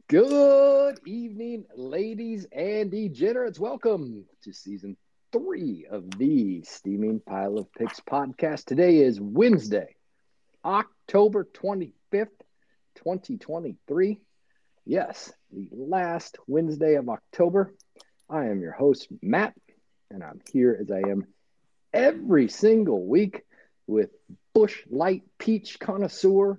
Good evening, ladies and degenerates. Welcome to season 3 of the Steaming Pile of Picks podcast. Today is Wednesday, October 25th, 2023. Yes, the last Wednesday of October. I am your host, Matt, and I'm here as I am every single week with Bush Light Peach connoisseur,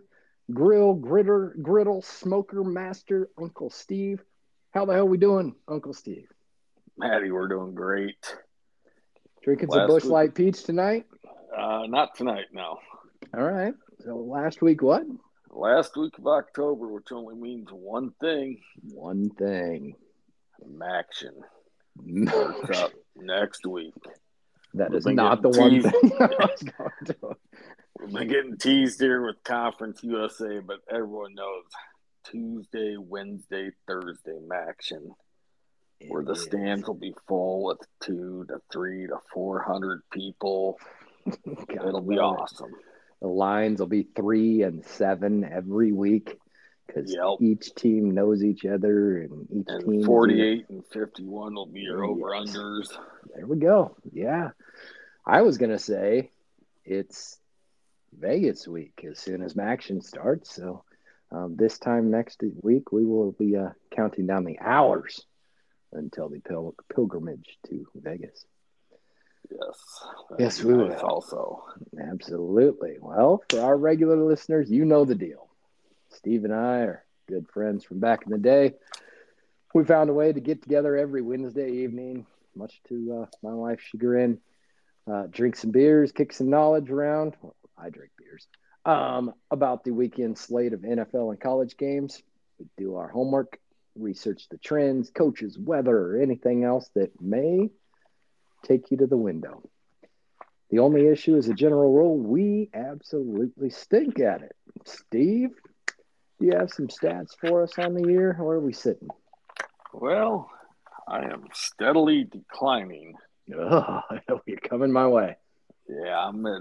griddle smoker master, Uncle Steve. How the hell we doing, Uncle Steve? Maddie, we're doing great. Drinking some Last Bush week, Light Peach tonight? not tonight, no. All right. So last week, what? Last week of October, which only means one thing: One thing. Maction starts up next week. That We've is been not the getting one teased. thing I was going to. We've been getting teased here with Conference USA, but everyone knows Tuesday, Wednesday, Thursday Maction, where the stands will be full with 200 to 300 to 400 people. God, It'll be awesome. The lines will be 3 and 7 every week because Yep. each team knows each other and each And team 48 and 51 will be your Yes. over-unders. There we go. Yeah. I was going to say it's Vegas week as soon as Maction starts. So this time next week, we will be counting down the hours until the pilgrimage to Vegas. Yes. Yes, we will. Also. Absolutely. Well, for our regular listeners, you know the deal. Steve and I are good friends from back in the day. We found a way to get together every Wednesday evening, much to my wife's chagrin. Drink some beers, kick some knowledge around. Well, I drink beers. About the weekend slate of NFL and college games. We do our homework, research the trends, coaches, weather, or anything else that may take you to the window. The only issue is a general rule, we absolutely stink at it. Steve, do you have some stats for us on the year? Where are we sitting? Well, I am steadily declining. Oh, you're coming my way. Yeah, I'm at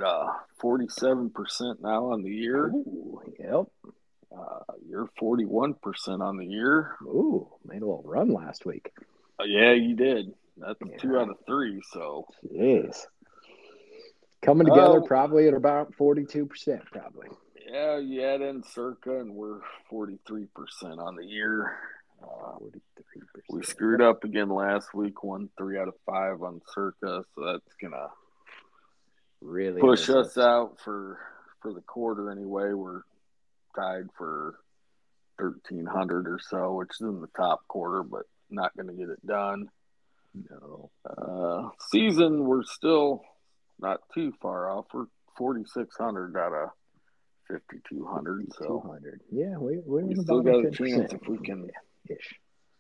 47% now on the year. Ooh, yep. You're 41% on the year. Ooh, made a little run last week. Yeah, you did. That's Yeah. 2 out of 3. So, Jeez. Coming together probably at about 42%, probably. Yeah, you add in Circa, and we're 43% on the year. 43%. We screwed up again last week, won 3 out of 5 on Circa, so that's gonna really push us out for the quarter anyway. We're tied for 1,300 or so, which is in the top quarter, but not going to get it done. No. Season, we're still not too far off. We're 4,600 out of 5,200. So 200. Yeah, we're we in still about got a 10%. chance if we can ish.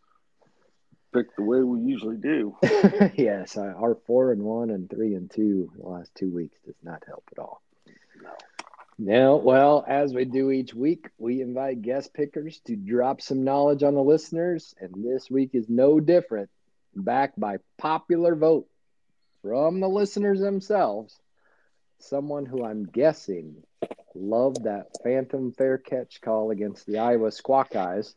pick the way we usually do. Yes, our 4-1 and 3-2 the last 2 weeks does not help at all. No. Now, well, as we do each week, we invite guest pickers to drop some knowledge on the listeners, and this week is no different. Backed by popular vote from the listeners themselves, someone who I'm guessing loved that phantom fair catch call against the Iowa Squawk Eyes,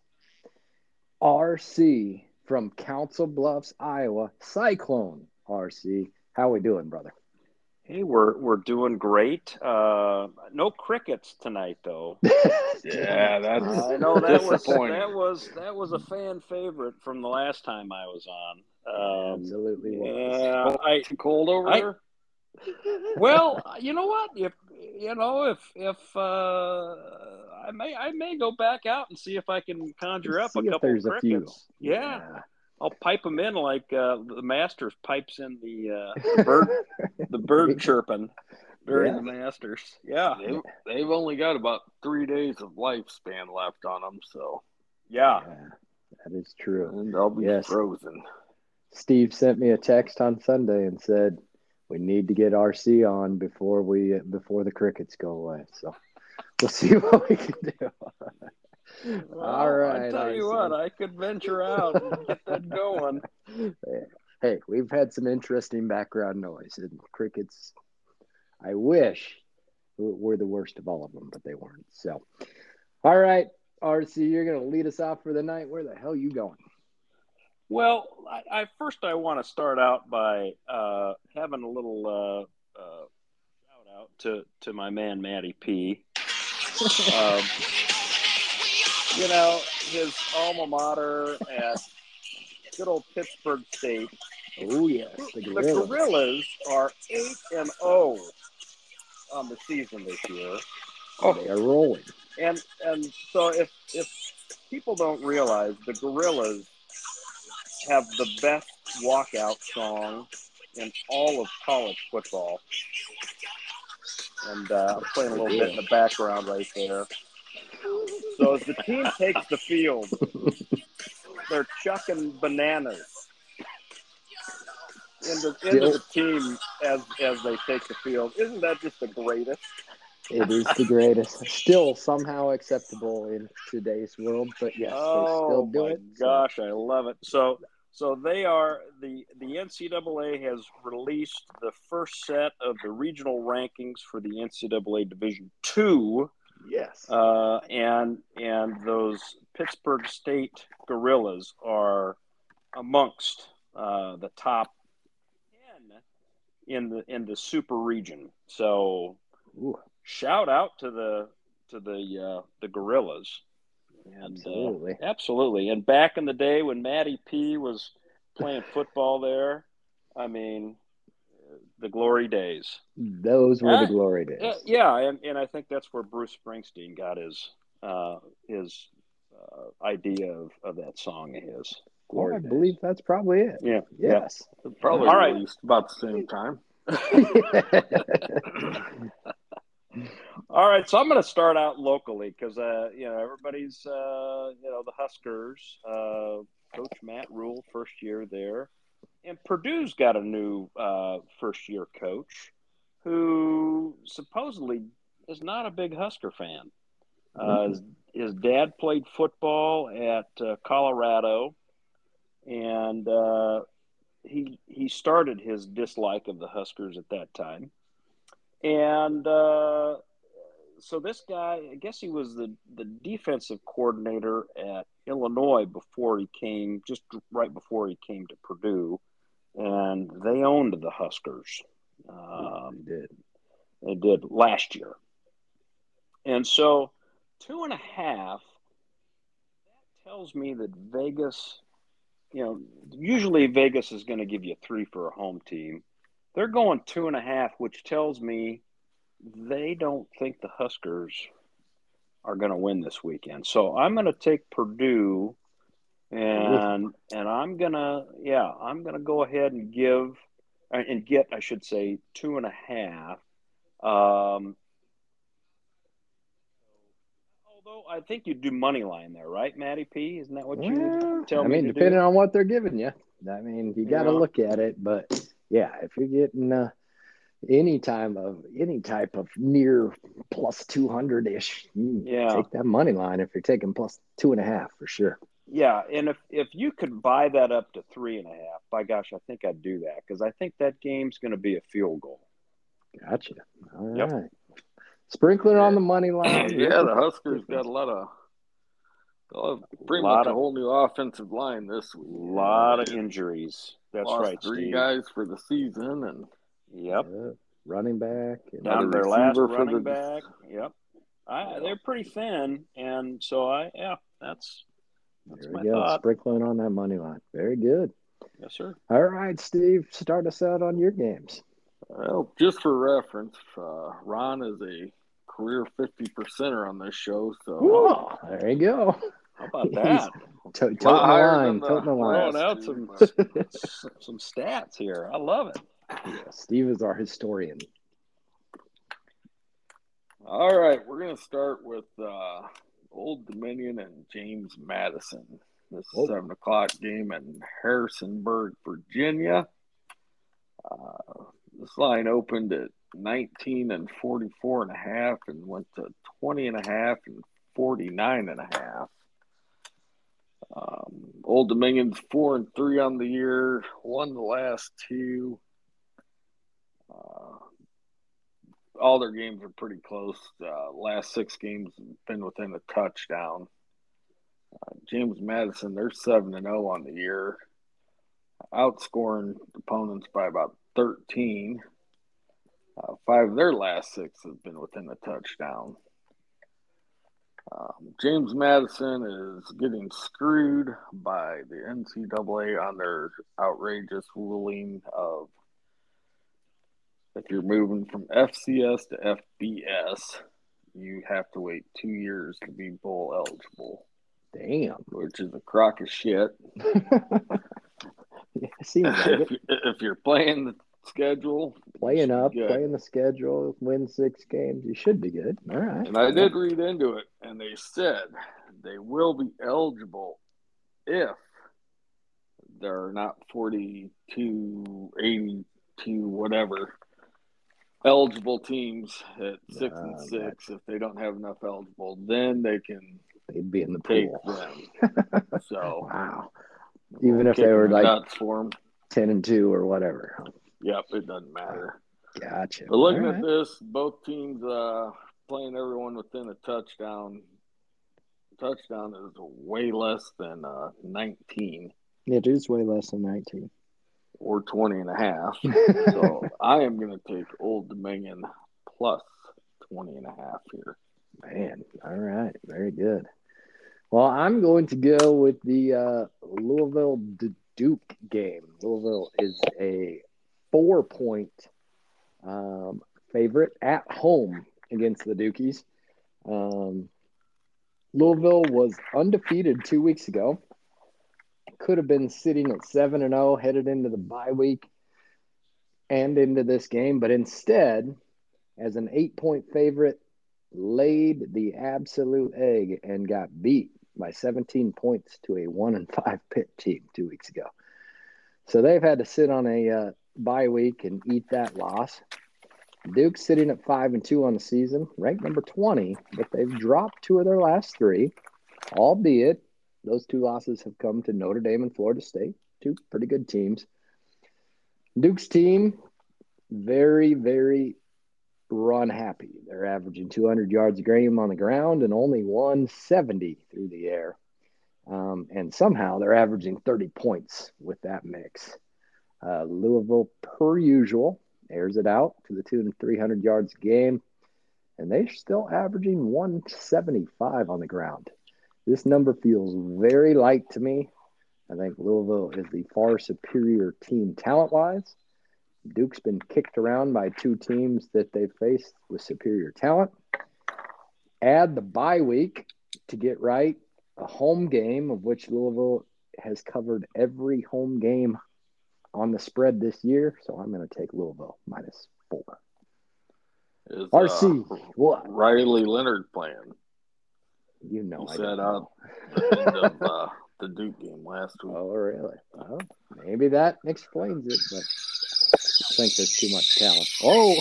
RC from Council Bluffs, Iowa, Cyclone RC. How we doing, brother? Hey, we're doing great. No crickets tonight, though. Yeah, that's I know that disappointing. was a fan favorite from the last time I was on. Absolutely was. Yeah, Too cold over there? well, you know what? If I may go back out and see if I can conjure up See a if couple there's a few. crickets. Yeah. I'll pipe them in like the Masters pipes in the bird chirping during the Masters. Yeah, they've only got about 3 days of lifespan left on them, so yeah, that is true. And they'll be frozen. Steve sent me a text on Sunday and said we need to get RC on before the crickets go away. So we'll see what we can do. Well, all right. I tell you what, I could venture out and get that going. Hey, we've had some interesting background noise, and crickets, I wish, were the worst of all of them, but they weren't. So, all right. RC, you're going to lead us off for the night. Where the hell you going? Well, I want to start out by having a little shout out to my man Matty P. Um, his alma mater at good old Pittsburgh State. Oh yes, the The Gorillas. Gorillas are 8-0 on the season this year. Oh, they are rolling. And so if people don't realize, the Gorillas have the best walkout song in all of college football. And I'm playing a little bit in the background right there. So as the team takes the field, they're chucking bananas into the team as they take the field. Isn't that just the greatest? It is the greatest. Still somehow acceptable in today's world, but yes, they still do it. Oh my gosh, I love it. So they are the NCAA has released the first set of the regional rankings for the NCAA Division II. Yes. And those Pittsburgh State Gorillas are amongst the top 10 in the super region. So shout out to the Gorillas. And, absolutely. And back in the day when Matty P was playing football there, I mean, the glory days. Those were the glory days. Yeah, and I think that's where Bruce Springsteen got his idea of that song of his. Well, I believe that's probably it. Yeah. Yes. Yeah. Probably released about the same time. All right, so I'm going to start out locally because everybody's the Huskers. Coach Matt Rule, first year there, and Purdue's got a new first year coach who supposedly is not a big Husker fan. His dad played football at Colorado, and he started his dislike of the Huskers at that time. And so this guy, I guess he was the defensive coordinator at Illinois just right before he came to Purdue, and they owned the Huskers. They did last year. And so 2.5, that tells me that Vegas, usually Vegas is going to give you 3 for a home team. They're going 2.5, which tells me they don't think the Huskers are going to win this weekend. So I'm going to take Purdue, and I'm going to go ahead and get, I should say, 2.5. Although I think you do money line there, right, Matty P? Isn't that what you tell me to do? Depending on what they're giving you. I mean, you got to look at it, but yeah, if you're getting any type of near plus 200-ish, take that money line if you're taking plus 2.5 for sure. Yeah, and if you could buy that up to 3.5, by gosh, I think I'd do that because I think that game's going to be a field goal. Gotcha. All right. Sprinkler on the money line. Yeah, the Huskers got pretty much a whole new offensive line this week. A lot of injuries. That's right, 3 Steve. guys for the season, and running back, down their last running back. Yep, they're pretty thin, and so that's my thought. Sprinkling on that money line. Very good. Yes, sir. All right, Steve, start us out on your games. Well, just for reference, Ron is a career 50%er on this show. So there you go. How about that? Toting the line. Throwing out some stats here. I love it. Yeah, Steve is our historian. All right, we're going to start with Old Dominion and James Madison. This is 7 o'clock game in Harrisonburg, Virginia. This line opened at 19 and 44.5 and went to 20.5 and 49.5. Old Dominion's 4-3 on the year, won the last 2. All their games are pretty close. Last 6 games have been within a touchdown. James Madison, they're 7-0 on the year, outscoring opponents by about 13. 5 of their last 6 have been within a touchdown. James Madison is getting screwed by the NCAA on their outrageous ruling of if you're moving from FCS to FBS, you have to wait 2 years to be bowl eligible. Damn. Which is a crock of shit. Yeah, seems like it. If you're playing the schedule, playing the schedule, win 6 games, you should be good. All right. And I did read into it, and they said they will be eligible if there are not 42, 82, whatever eligible teams at 6 and 6. If they don't have enough eligible, then they'd be in the pool. Them. So wow. Even if they were like nuts for them. 10-2 or whatever. Yep, it doesn't matter. Gotcha. But looking at this, both teams playing everyone within a touchdown. Touchdown is way less than 19. It is way less than 19. Or 20.5. So I am going to take Old Dominion plus 20.5 here. Man, all right. Very good. Well, I'm going to go with the Louisville-Duke game. Louisville is a 4-point favorite at home against the Dukies. Louisville was undefeated 2 weeks ago. Could have been sitting at 7-0, headed into the bye week and into this game, but instead, as an 8-point favorite, laid the absolute egg and got beat by 17 points to a 1-5 Pitt team 2 weeks ago. So they've had to sit on a bye week and eat that loss. Duke's sitting at 5-2 on the season, ranked number 20, but they've dropped 2 of their last 3, albeit those 2 losses have come to Notre Dame and Florida State, 2 pretty good teams. Duke's team, very, very run happy. They're averaging 200 yards a game on the ground and only 170 through the air. And somehow they're averaging 30 points with that mix. Louisville, per usual, airs it out to the tune of 300 yards a game, and they're still averaging 175 on the ground. This number feels very light to me. I think Louisville is the far superior team talent-wise. Duke's been kicked around by 2 teams that they've faced with superior talent. Add the bye week to get right, a home game of which Louisville has covered every home game on the spread this year. So I'm going to take Louisville -4. Is, RC, what? Riley Leonard playing? You know, he said out the end of the Duke game last week. Oh, really? Well, maybe that explains it, but I think there's too much talent. Oh,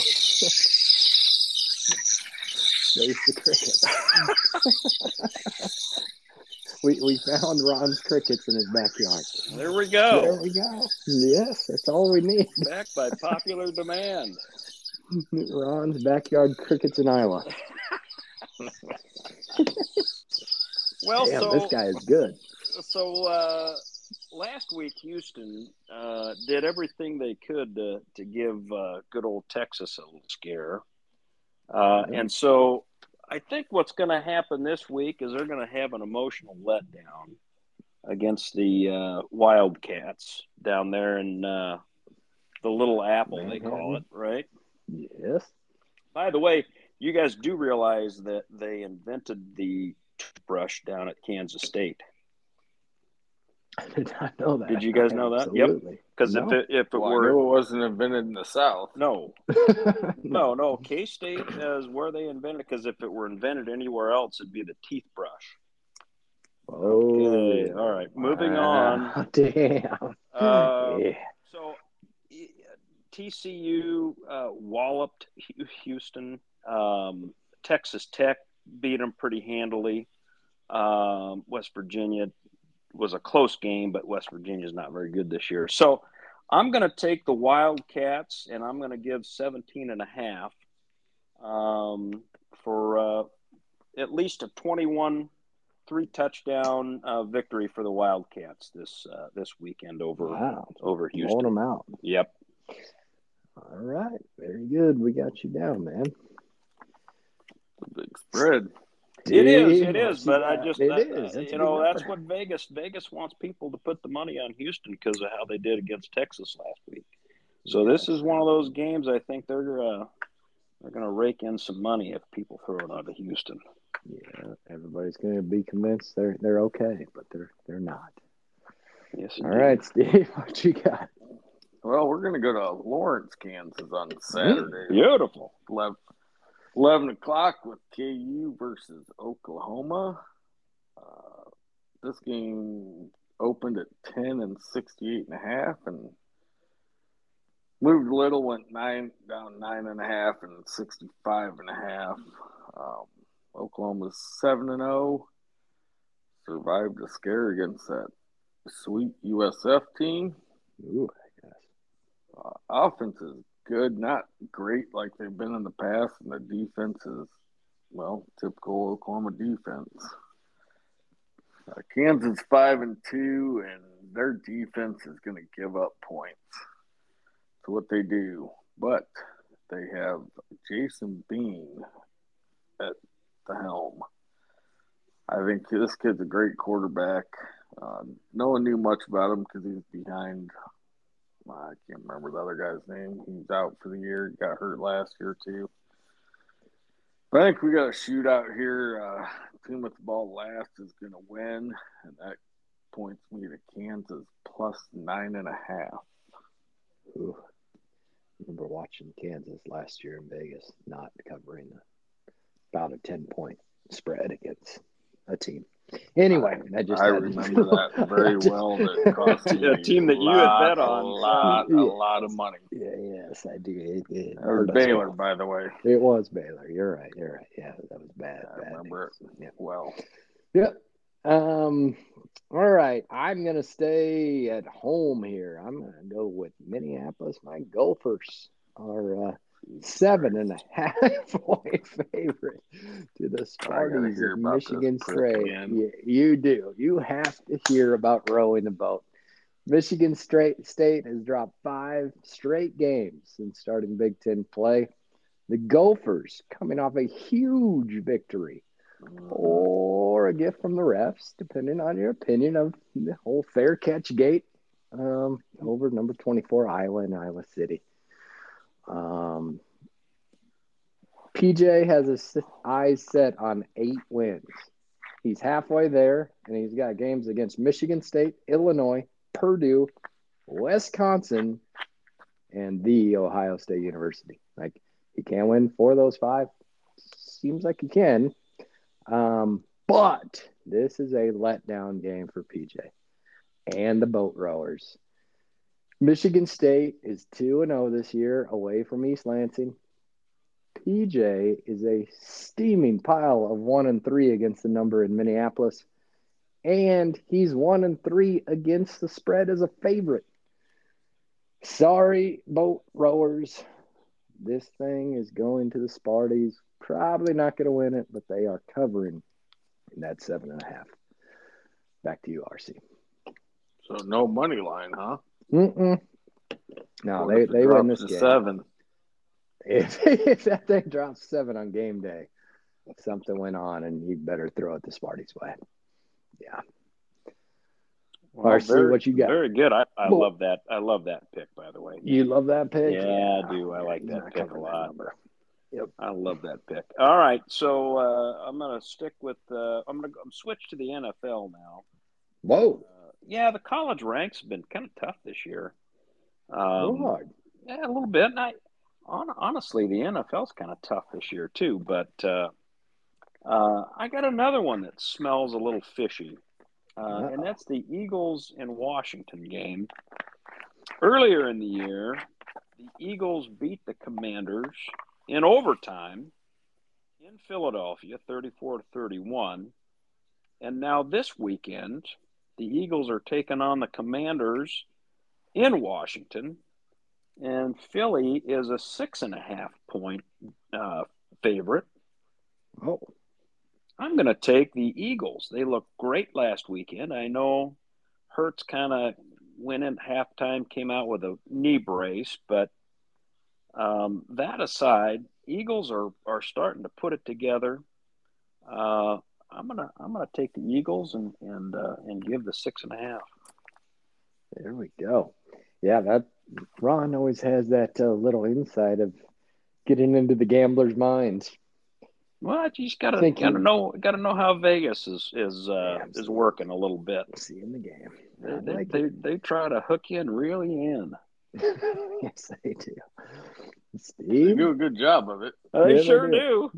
there's the cricket. we found Ron's crickets in his backyard. There we go. There we go. Yes, that's all we need. Back by popular demand. Ron's backyard crickets in Iowa. Well, damn, so this guy is good. So last week, Houston did everything they could to give good old Texas a little scare. And so I think what's going to happen this week is they're going to have an emotional letdown against the Wildcats down there in the Little Apple, they call it, right? Yes. By the way, you guys do realize that they invented the toothbrush down at Kansas State. I did not know that. Did you guys know that? Absolutely. Yep. Because if it were, I knew it wasn't invented in the South. No. No. K-State is where they invented it. Because if it were invented anywhere else, it'd be the teeth brush. Oh. Okay. All right. Moving on. Damn. Yeah. So TCU walloped Houston. Texas Tech beat them pretty handily. West Virginia was a close game, but West Virginia is not very good this year. So I'm going to take the Wildcats, and I'm going to give 17.5 for at least a 21-17 touchdown victory for the Wildcats this weekend over Houston. Blowing them out. Yep. All right, very good. We got you down, man. Big spread. It is, but I just that's that's what Vegas wants people to put the money on Houston because of how they did against Texas last week. So this is one of those games I think they're going to rake in some money if people throw it out of Houston. Yeah, everybody's going to be convinced they're okay, but they're not. Yes, all right, Steve, what you got? Well, we're going to go to Lawrence, Kansas on Saturday. Beautiful. 11 o'clock with KU versus Oklahoma. This game opened at 10 and 68.5 and moved a little, went down 9.5 and 65.5. Oklahoma's 7-0. Survived a scare against that sweet USF team. Ooh, I guess. Offense is good, not great like they've been in the past, and the defense is, well, typical Oklahoma defense. Kansas 5-2, and their defense is going to give up points. That's what they do. But they have Jason Bean at the helm. I think this kid's a great quarterback. No one knew much about him because he's behind. I can't remember the other guy's name. He's out for the year. He got hurt last year, too. But I think we got a shootout here. Team with the ball last is going to win, and that points me to Kansas plus 9.5. Ooh. I remember watching Kansas last year in Vegas, not covering about a 10-point spread against a team. Anyway, I remember that very well. That cost me a team that you had bet on a lot of money. Yeah, yes, I do. It was Baylor, by the way. It was Baylor. You're right. Yeah, that was bad. I remember it well. Yep. All right. I'm gonna stay at home here. I'm gonna go with Minneapolis. My Gophers are 7.5-point favorite to the Sparties of Michigan State. Yeah, you do. You have to hear about rowing the boat. Michigan State has dropped 5 straight games since starting Big Ten play. The Gophers coming off a huge victory or a gift from the refs, depending on your opinion of the whole fair catch gate over number 24 Iowa and Iowa City. PJ has his eyes set on 8 wins. He's halfway there, and he's got games against Michigan State, Illinois, Purdue, Wisconsin, and the Ohio State University. Like, he can't win 4 of those 5. Seems like he can. But this is a letdown game for PJ and the boat rowers. Michigan State is 2-0 this year away from East Lansing. PJ is a steaming pile of 1-3 against the number in Minneapolis. And he's 1-3 against the spread as a favorite. Sorry, boat rowers. This thing is going to the Sparties. Probably not going to win it, but they are covering in that 7.5. Back to you, RC. So no money line, huh? No, they win this game. 7. If that thing drops 7 on game day, something went on, and you better throw it the Sparties' way. Yeah. Well, RC, what you got? Very good. I love that. I love that pick, by the way. You love that pick? Yeah, I do. I like that pick a lot. Yep. I love that pick. All right, so I'm going to stick with. I'm switch to the NFL now. Whoa. Yeah, the college ranks have been kind of tough this year. Hard. Yeah, a little bit. And honestly, the NFL's kind of tough this year too. But I got another one that smells a little fishy, and that's the Eagles and Washington game. Earlier in the year, the Eagles beat the Commanders in overtime in Philadelphia, 34-31. And now this weekend, the Eagles are taking on the Commanders in Washington, and Philly is a 6.5-point favorite. Oh. I'm going to take the Eagles. They looked great last weekend. I know Hurts kind of went in halftime, came out with a knee brace, but that aside, Eagles are starting to put it together. I'm gonna take the Eagles and give the 6.5. There we go. Yeah, that Ron always has that little insight of getting into the gambler's minds. Well, you just gotta know how Vegas is working a little bit. Seeing the game, they try to hook you and reel you in. Yes, they do. Steve, they do a good job of it. They sure do.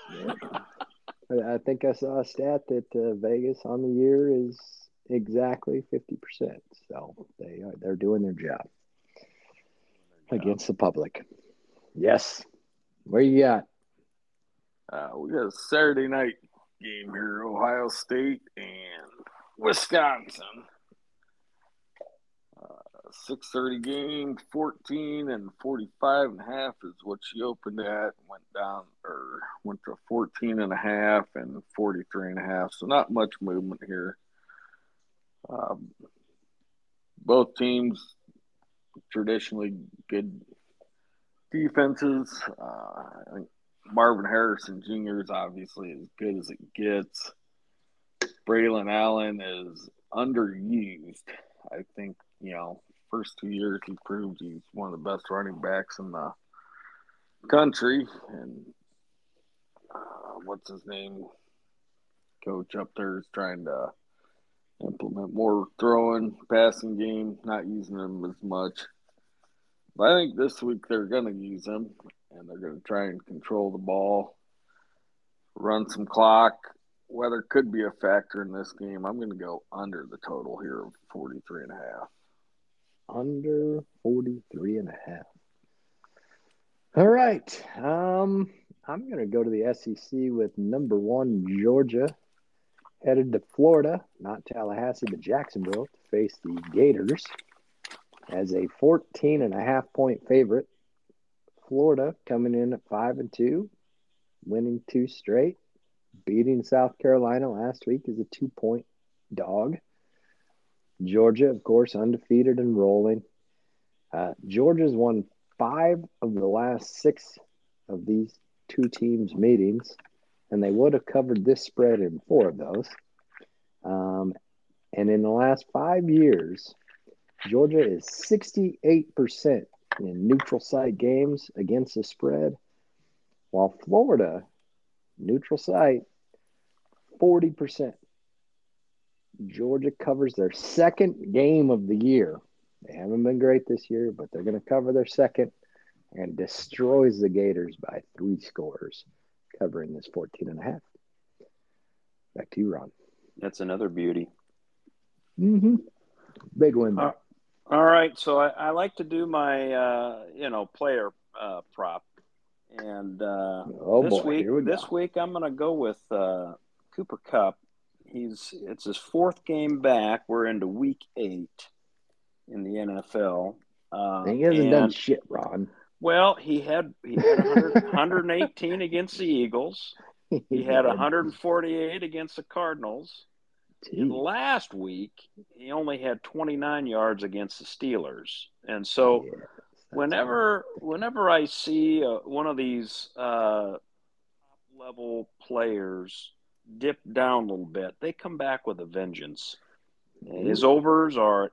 I think I saw a stat that Vegas on the year is exactly 50%. So they're doing their job against the public. Yes. Where you got? We got a Saturday night game here, Ohio State and Wisconsin. 6:30 game, 14 and 45.5 is what she opened at. Went to 14.5 and 43.5. So not much movement here. Both teams traditionally good defenses. I think Marvin Harrison Jr. is obviously as good as it gets. Braylon Allen is underused. I think, first 2 years he proved he's one of the best running backs in the country. And what's his name? Coach up there is trying to implement more throwing, passing game, not using him as much. But I think this week they're going to use him, and they're going to try and control the ball, run some clock. Weather could be a factor in this game. I'm going to go under the total here of 43.5. Under 43.5. All right. I'm going to go to the SEC with number 1 Georgia, headed to Florida, not Tallahassee, but Jacksonville, to face the Gators as a 14.5-point favorite. Florida coming in at 5-2, winning 2 straight, beating South Carolina last week as a 2-point dog. Georgia, of course, undefeated and rolling. Georgia's won 5 of the last 6 of these 2 teams' meetings, and they would have covered this spread in 4 of those. And in the last 5 years, Georgia is 68% in neutral site games against the spread, while Florida, neutral site, 40%. Georgia covers their second game of the year. They haven't been great this year, but they're going to cover their second and destroys the Gators by 3 scores, covering this 14.5. Back to you, Ron. That's another beauty. Mm-hmm. Big win there. All right, so I like to do my player prop, and this week I'm going to go with Cooper Kupp. It's his 4th game back. We're into week 8 in the NFL. He hasn't done shit, Ron. Well, he had 118 against the Eagles. He had 148 against the Cardinals. And last week, he only had 29 yards against the Steelers. And so whenever I see one of these top-level players dip down a little bit, they come back with a vengeance. His overs are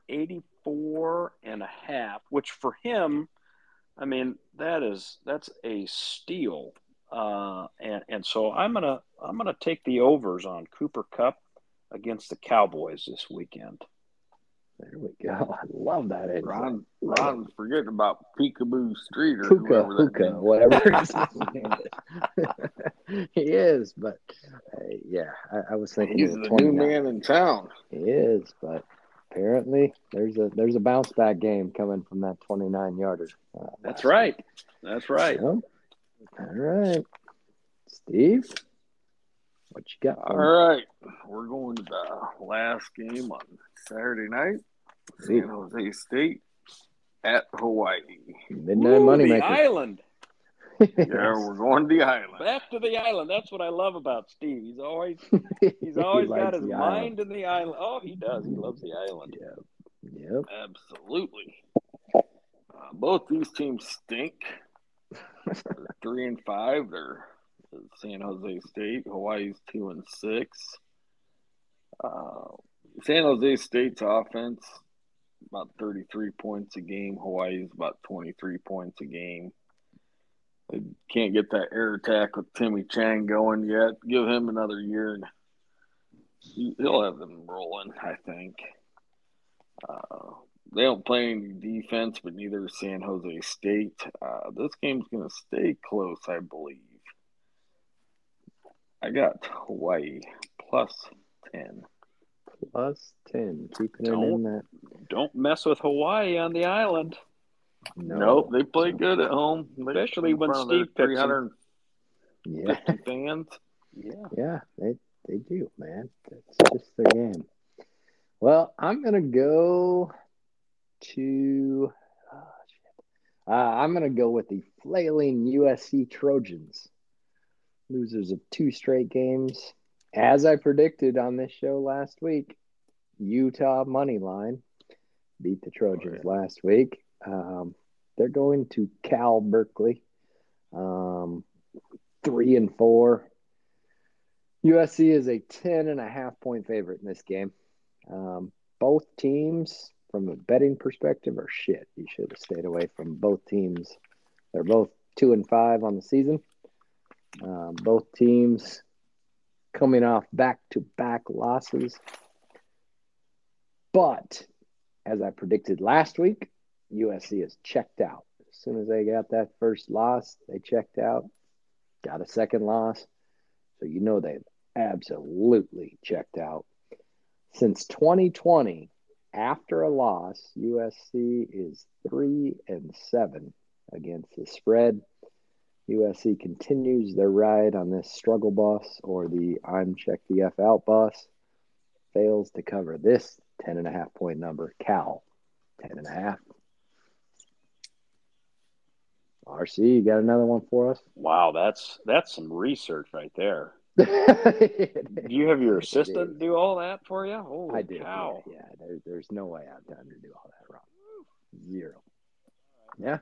84.5, which for him, I mean, that's a steal. And so I'm gonna take the overs on Cooper Kupp against the Cowboys this weekend. There we go. I love that. Ron's forgetting about Peekaboo Street or Hookah, whatever his name is. He is, but I was thinking he's the new man in town. He is, but apparently there's a bounce back game coming from that 29-yarder. That's right. That's right. So, all right, Steve. What you got? All right. We're going to the last game on Saturday night. San Jose State at Hawaii. Midnight Moneymaker. The island. Yeah, we're going to the island. Back to the island. That's what I love about Steve. He's always He got likes his the mind island. in the island. Oh, he does. He loves the island. Yep. Absolutely. Both these teams stink. They're 3-5. They're San Jose State. Hawaii's 2-6. San Jose State's offense about 33 points a game. Hawaii's about 23 points a game. They can't get that air attack with Timmy Chang going yet. Give him another year, and he'll have them rolling, I think. They don't play any defense, but neither is San Jose State. This game's going to stay close, I believe. I got Hawaii plus 10. Plus 10. Keeping it in that. Don't mess with Hawaii on the island. Nope, they play good at home. Especially when Steve picks them. 350 fans. Yeah, they do, man. That's just their game. Well, I'm going to go to I'm going to go with the flailing USC Trojans. Losers of 2 straight games. As I predicted on this show last week, Utah money line beat the Trojans last week. They're going to Cal Berkeley, 3-4. USC is a 10.5-point favorite in this game. Both teams, from a betting perspective, are shit. You should have stayed away from both teams. They're both 2-5 on the season. Both teams coming off back-to-back losses. But, as I predicted last week, USC is checked out. As soon as they got that first loss, they checked out, got a second loss. So you know they've absolutely checked out. Since 2020, after a loss, USC is 3-7 against the spread. USC continues their ride on this struggle bus, or the I'm check the F out bus. Fails to cover this 10.5-point number. Cal, 10.5. RC, you got another one for us? Wow, that's some research right there. Do you have your assistant do all that for you? Holy I did. cow. Yeah. There's no way I've done to do all that wrong. 0. Yeah.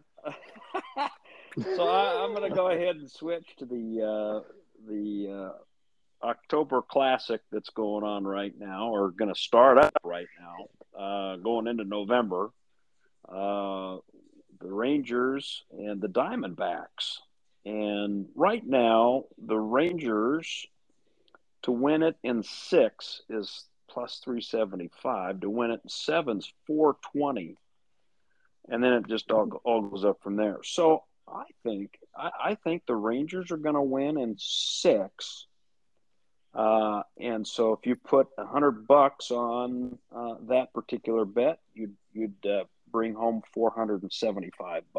So I'm going to go ahead and switch to the October Classic that's going on right now, or going to start up right now, going into November. The Rangers and the Diamondbacks. And right now, the Rangers, to win it in 6 is plus 375. To win it in 7 is 420. And then it just all goes up from there. So I think the Rangers are going to win in 6. And so if you put $100 on that particular bet, you'd bring home $475.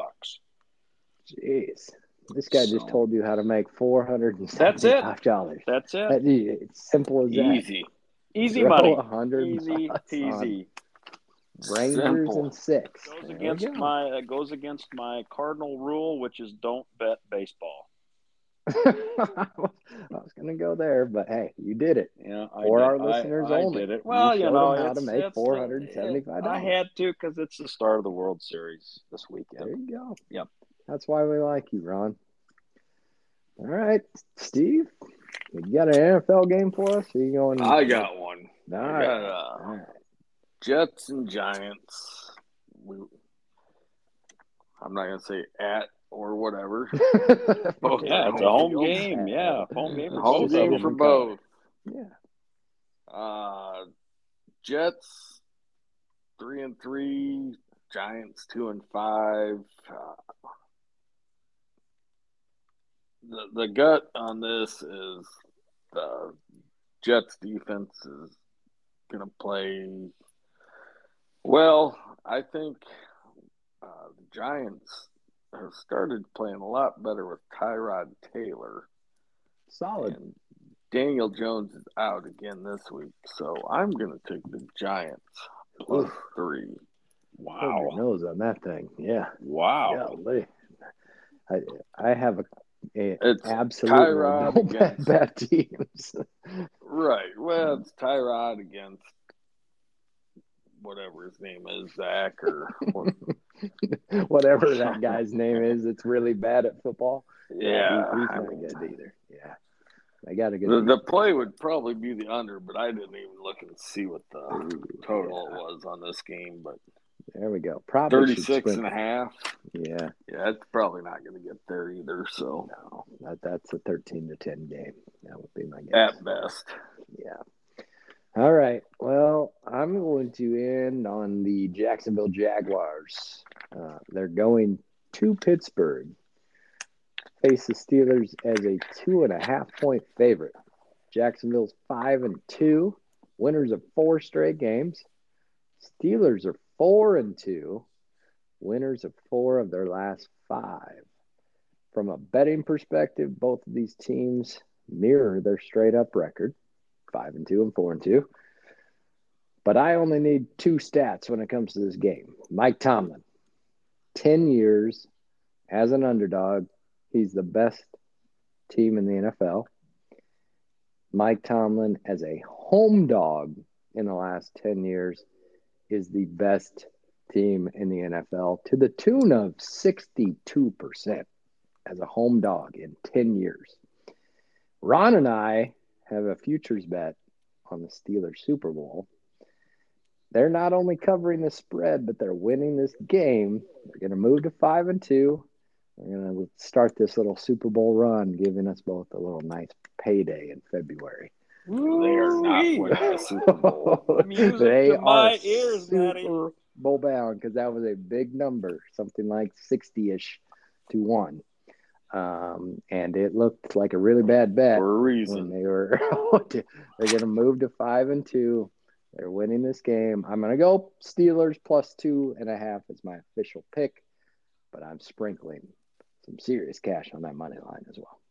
Jeez. This guy just told you how to make $475. That's it. It's simple as that. Easy money. $100 Easy peasy. Rangers in 6. Goes against my cardinal rule, which is don't bet baseball. I was going to go there, but hey, you did it. Yeah, for our listeners only. I did it. Well, you know how to make $475. I had to, because it's the start of the World Series this weekend. There you go. Yep. That's why we like you, Ron. All right, Steve, you got an NFL game for us? Are you going? I got one. All right. Jets and Giants. I'm not going to say at or whatever. Both it's a home game. Yeah, home game for home both. Game for both. Yeah. Jets 3-3. Giants 2-5. The gut on this is the Jets defense is going to play well. I think the Giants have started playing a lot better with Tyrod Taylor. Solid. And Daniel Jones is out again this week, so I'm going to take the Giants plus 3. Wow. Hold your nose on that thing. Yeah. Wow. Yeah, I have a It's absolutely Tyrod no against bad teams. right. Well, it's Tyrod against whatever his name is, Zach or Whatever that guy's name is, it's really bad at football. yeah. He's not good either. Yeah, I got a good. The play would probably be the under, but I didn't even look and see what the total was on this game. But there we go. Probably 36.5. Yeah. Yeah, it's probably not going to get there either. So no, that's a 13-10 game. That would be my guess. At best. Yeah. All right. Well, I'm going to end on the Jacksonville Jaguars. They're going to Pittsburgh. Face the Steelers as a 2.5-point favorite. Jacksonville's 5-2, winners of 4 straight games. Steelers are 4-2, winners of 4 of their last 5. From a betting perspective, both of these teams mirror their straight-up record, 5-2 and 4-2. But I only need 2 stats when it comes to this game. Mike Tomlin, 10 years as an underdog. He's the best team in the NFL. Mike Tomlin, as a home dog in the last 10 years, is the best team in the NFL to the tune of 62% as a home dog in 10 years. Ron and I have a futures bet on the Steelers Super Bowl. They're not only covering the spread, but they're winning this game. They're going to move to 5-2. We're going to start this little Super Bowl run, giving us both a little nice payday in February. They are not winning the Super Bowl. They are ears, Super Bowl bound because that was a big number, something like 60-ish to 1. And it looked like a really bad bet for a reason. When they're going to move to 5-2. They're winning this game. I'm going to go Steelers plus 2.5 as my official pick, but I'm sprinkling some serious cash on that money line as well.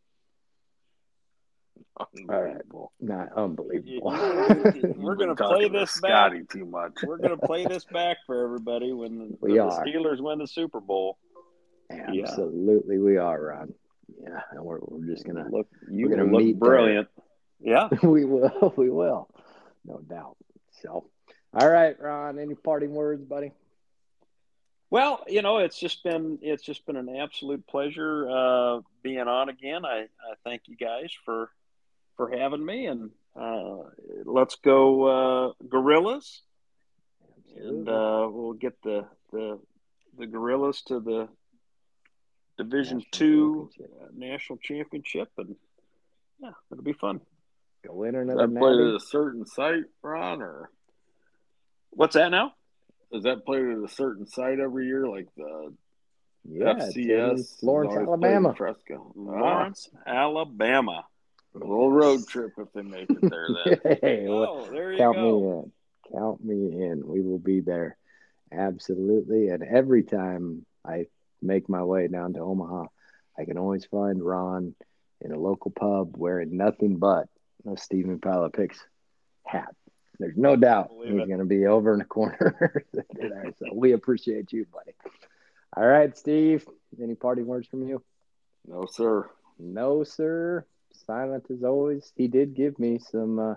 Unbelievable. All right. Not unbelievable. We're going to play this back. Scotty too much. We're going to play this back for everybody when the Steelers win the Super Bowl. Absolutely, we are, Ron. Yeah, and we're just gonna look. We're gonna meet brilliant. There. Yeah, we will. We will, no doubt. So, all right, Ron. Any parting words, buddy? Well, it's just been an absolute pleasure being on again. I thank you guys for having me, and let's go Gorillas, and we'll get the Gorillas to the Division II National Championship, and yeah, it'll be fun. Go in another. Is that played at a certain site, Ron, or what's that now? Is that played at a certain site every year, like the FCS? Lawrence, Alabama. Lawrence, Alabama. A little road trip if they make it there. Then. Hey, there you go. Count me in. We will be there. Absolutely. And every time I make my way down to Omaha, I can always find Ron in a local pub wearing nothing but a Stephen Pala Picks hat. There's no doubt he's going to be over in the corner there. So we appreciate you, buddy. All right, Steve, any parting words from you? No, sir. No, sir. Silent as always. He did give me some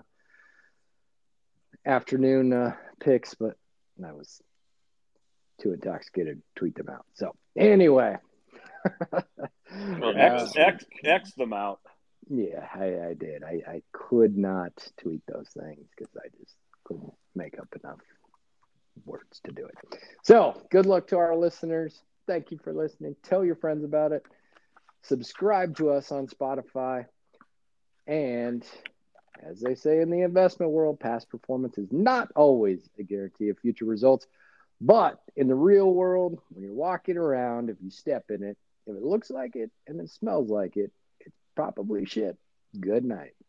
afternoon picks, but I was too intoxicated to tweet them out. So anyway. X them out. Yeah, I did. I could not tweet those things because I just couldn't make up enough words to do it. So good luck to our listeners. Thank you for listening. Tell your friends about it. Subscribe to us on Spotify. And as they say in the investment world, past performance is not always a guarantee of future results. But in the real world, when you're walking around, if you step in it, if it looks like it and it smells like it, it's probably shit. Good night.